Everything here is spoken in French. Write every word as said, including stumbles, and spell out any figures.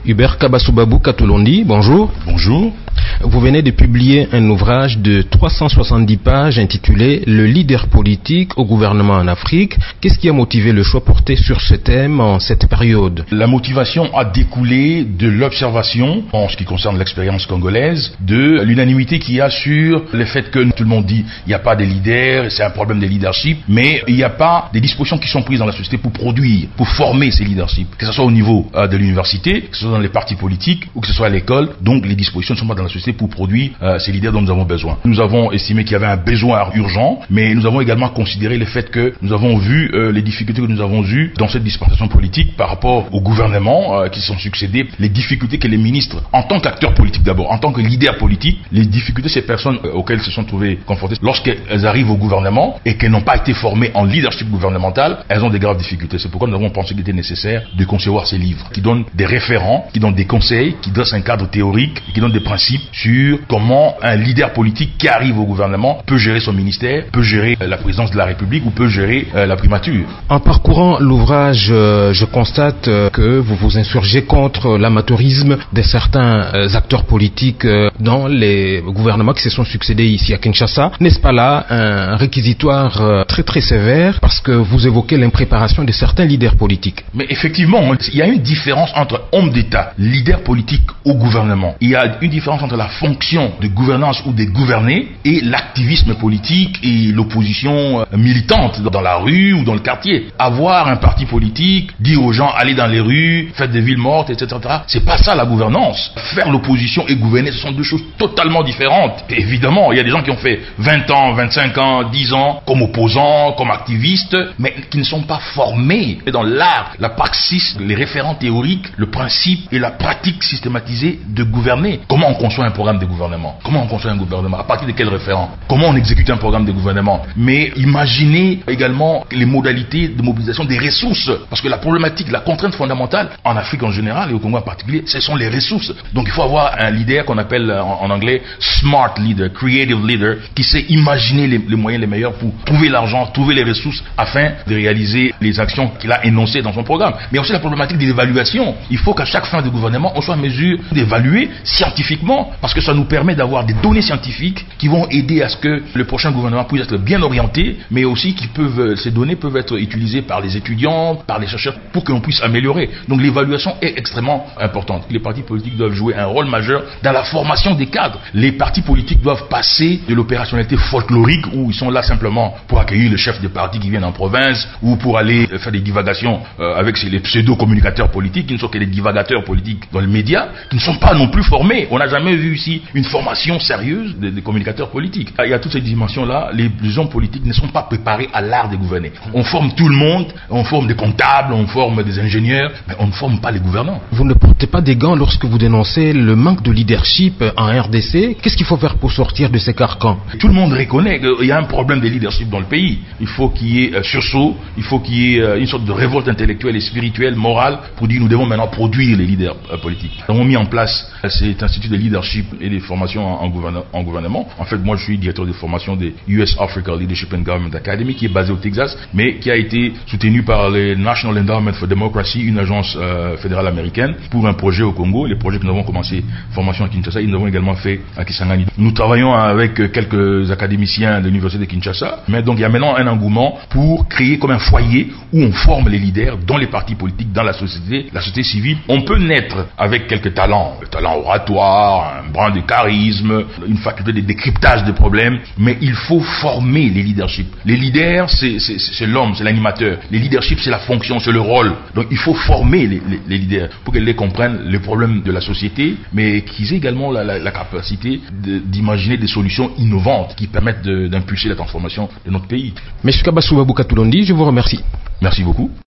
Hubert Kabasubabou Katolondi, bonjour. Bonjour. Vous venez de publier un ouvrage de trois cent soixante-dix pages intitulé « Le leader politique au gouvernement en Afrique ». Qu'est-ce qui a motivé le choix porté sur ce thème en cette période? La motivation a découlé de l'observation, en ce qui concerne l'expérience congolaise, de l'unanimité qu'il y a sur le fait que tout le monde dit il n'y a pas de leaders, c'est un problème de leadership, mais il n'y a pas des dispositions qui sont prises dans la société pour produire, pour former ces leaderships, que ce soit au niveau euh, de l'université, que ce soit dans les partis politiques ou que ce soit à l'école. Donc les dispositions ne sont pas dans la société pour produire euh, ces leaders dont nous avons besoin. Nous avons estimé qu'il y avait un besoin urgent, mais nous avons également considéré le fait que nous avons vu euh, les difficultés que nous avons eues dans cette dispensation politique par rapport au gouvernement euh, qui se sont succédés, les difficultés que les ministres, en tant qu'acteurs politiques d'abord, en tant que leaders politiques, les difficultés ces personnes euh, auxquelles se sont trouvées confrontées lorsqu'elles arrivent au gouvernement et qu'elles n'ont pas été formées en leadership gouvernemental, elles ont des graves difficultés. C'est pourquoi nous avons pensé qu'il était nécessaire de concevoir ces livres qui donnent des référents, qui donnent des conseils, qui dressent un cadre théorique et qui donnent des principes sur comment un leader politique qui arrive au gouvernement peut gérer son ministère, peut gérer la présidence de la République ou peut gérer euh, la primature. En parcourant l'ouvrage, euh, je constate euh, que vous vous insurgez contre l'amateurisme de certains euh, acteurs politiques euh, dans les gouvernements qui se sont succédés ici à Kinshasa. N'est-ce pas là un réquisitoire euh, très très sévère parce que vous évoquez l'impréparation de certains leaders politiques? Mais effectivement, il y a une différence entre homme d'État, leader politique au gouvernement. Il y a une différence entre la fonction de gouvernance ou des gouvernés et l'activisme politique et l'opposition militante dans la rue ou dans le quartier. Avoir un parti politique, dire aux gens allez dans les rues, faites des villes mortes, et cetera. C'est pas ça la gouvernance. Faire l'opposition et gouverner, ce sont deux choses totalement différentes. Et évidemment, il y a des gens qui ont fait vingt ans, vingt-cinq ans, dix ans comme opposants, comme activistes, mais qui ne sont pas formés dans l'art, la praxis, les référents théoriques, le principe et la pratique systématisée de gouverner. Comment on construit un programme de gouvernement? Comment on construit un gouvernement? À partir de quels référents? Comment on exécute un programme de gouvernement? Mais imaginez également les modalités de mobilisation des ressources. Parce que la problématique, la contrainte fondamentale, en Afrique en général et au Congo en particulier, ce sont les ressources. Donc il faut avoir un leader qu'on appelle en, en anglais smart leader, creative leader, qui sait imaginer les, les moyens les meilleurs pour trouver l'argent, trouver les ressources afin de réaliser les actions qu'il a énoncées dans son programme. Mais aussi la problématique de l'évaluation. Il faut qu'à chaque fin de gouvernement, on soit en mesure d'évaluer scientifiquement, parce que ça nous permet d'avoir des données scientifiques qui vont aider à ce que le prochain gouvernement puisse être bien orienté, mais aussi qui peuvent, ces données peuvent être utilisées par les étudiants, par les chercheurs, pour que l'on puisse améliorer. Donc l'évaluation est extrêmement importante. Les partis politiques doivent jouer un rôle majeur dans la formation des cadres. Les partis politiques doivent passer de l'opérationnalité folklorique, où ils sont là simplement pour accueillir le chef de parti qui vient en province, ou pour aller faire des divagations euh, avec les pseudo-communicateurs politiques, qui ne sont que des divagateurs politiques dans les médias, qui ne sont pas non plus formés. On n'a jamais vu ici une formation sérieuse des, des communicateurs politiques. Il y a toutes ces dimensions-là. Les, les hommes politiques ne sont pas préparés à l'art de gouverner. On forme tout le monde, on forme des comptables, on forme des ingénieurs, mais on ne forme pas les gouvernants. Vous ne portez pas des gants lorsque vous dénoncez le manque de leadership en R D C. Qu'est-ce qu'il faut faire pour sortir de ces carcans? Tout le monde reconnaît qu'il y a un problème de leadership dans le pays. Il faut qu'il y ait euh, sursaut, il faut qu'il y ait euh, une sorte de révolte intellectuelle et spirituelle, morale, pour dire nous devons maintenant produire les leaders euh, politiques. Nous avons mis en place euh, cet institut de leadership et des formations en, en, gouvernement, en gouvernement. En fait, moi je suis directeur de formation des U S Africa Leadership and Government Academy, qui est basée au Texas, mais qui a été soutenu par le National Endowment for Democracy, une agence euh, fédérale américaine, pour un projet au Congo. Les projets que nous avons commencé, formation à Kinshasa, et nous avons également fait à Kisangani. Nous travaillons avec quelques académiciens de l'université de Kinshasa, mais donc il y a maintenant un engouement pour créer comme un foyer où on forme les leaders dans les partis politiques, dans la société, la société civile. On peut naître avec quelques talents, le talent oratoire, un brin de charisme, une faculté de décryptage des problèmes, mais il faut former les leaderships. Les leaders, c'est, c'est, c'est l'homme, c'est l'animateur. Les leaderships, c'est la fonction, c'est le rôle. Donc il faut former les, les, les leaders pour qu'ils les comprennent les problèmes de la société, mais qu'ils aient également la, la, la capacité de, d'imaginer des solutions innovantes qui permettent de, d'impulser la transformation de notre pays. Monsieur Kabasubabou Katolondi, je vous remercie. Merci beaucoup.